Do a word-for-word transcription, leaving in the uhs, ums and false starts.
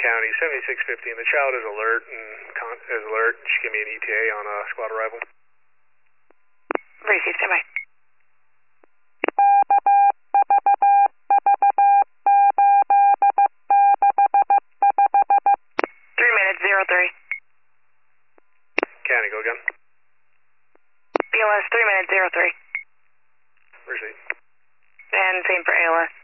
County, seventy-six fifty, and the child is alert and con is alert. Just give me an E T A on a squad arrival. Receive, stand by. Three minutes, zero three. County, go again. B L S, three minutes, zero three. Receive. And same for A L S.